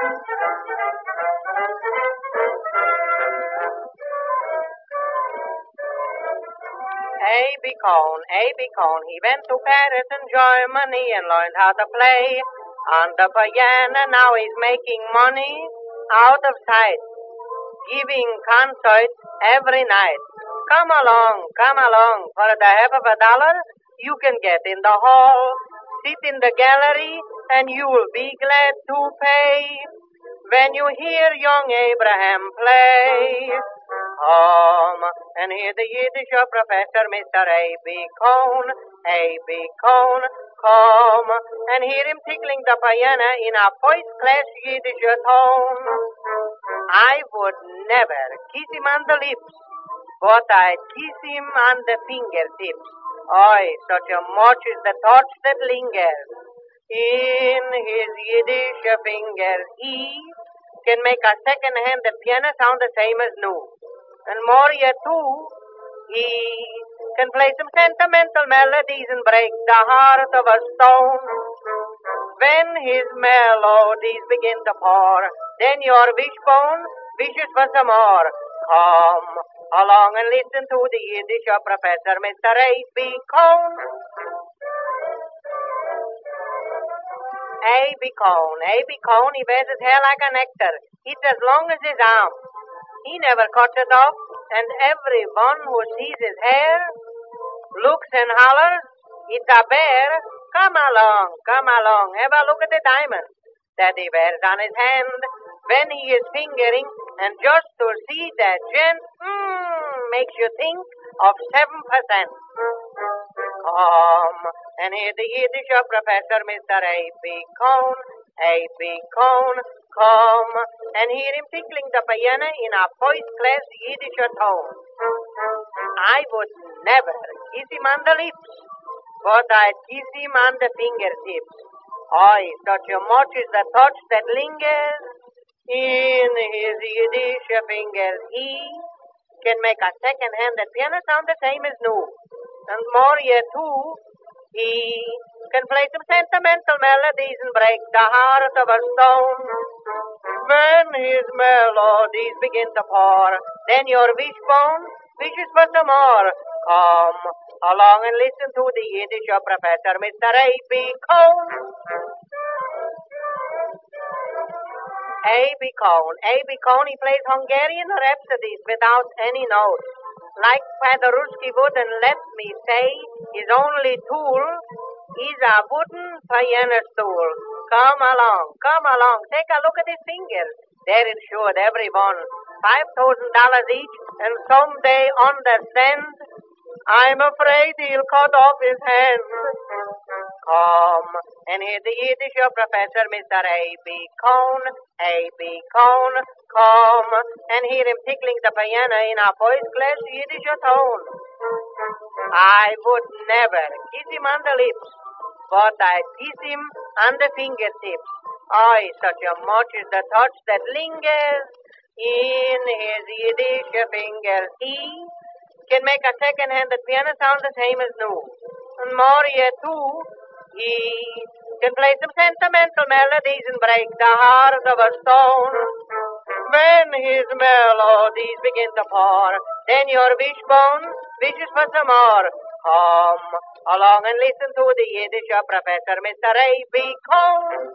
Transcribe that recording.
A.B. Cohn, he went to Paris and Germany and learned how to play on the piano. Now he's making money out of sight, giving concerts every night. Come along. For the half of $1, you can get in the hall, sit in the gallery, and you'll be glad to pay when you hear young Abraham play. And hear the Yiddish professor, Mr. A.B. Cohn. A.B. Cohn, come and hear him tickling the piano in a first-class Yiddish tone. I would never kiss him on the lips, but I'd kiss him on the fingertips. Such a much is the touch that lingers in his Yiddish fingers. He can make a second-hand piano sound the same as new. And more yet, too, he can play some sentimental melodies and break the heart of a stone. When his melodies begin to pour, then your wishbone wishes for some more. Come along and listen to the Yiddish professor, Mr. A.B. Cohn. A.B. Cohn, he wears his hair like a nectar. It's as long as his arm. He never cuts it off, and everyone who sees his hair looks and hollers, it's a bear. Come along, have a look at the diamond that he wears on his hand when he is fingering, and just to see that gent, makes you think of 7%. Come and hear the Yiddish professor, Mr. A.B. Cohn. A.B. Cohn, come and hear him tickling the piano in a first-class Yiddish tone. I would never kiss him on the lips, but I'd kiss him on the fingertips. Such a much is the touch that lingers in his Yiddish fingers. He can make a second-hand piano sound the same as new. And more yet, too, he can play some sentimental melodies and break the heart of a stone. When his melodies begin to pour, then your wishbone wishes for some more. Come along and listen to the Yiddish professor, Mr. A.B. Cohn. A.B. Cohn, he plays Hungarian rhapsodies without any notes. Like Paderewski wouldn't let me say, his only tool is a wooden piano stool. Come along, take a look at his fingers. They're insured, every one. $5,000 each, and someday understand, I'm afraid he'll cut off his hands. Come and hear the Yiddish professor, Mr. A.B. Cohn. A.B. Cohn, come and hear him tickling the piano in a first-class Yiddish tone. I would never kiss him on the lips, but I'd kiss him on the fingertips. Such a much is the touch that lingers in his Yiddish fingers. He can make a second-hand piano sound the same as new. And more yet, too, he can play some sentimental melodies and break the heart of a stone. When his melodies begin to pour, then your wishbone wishes for some more. Come along and listen to the Yiddish professor, Mr. A.B. Cohn.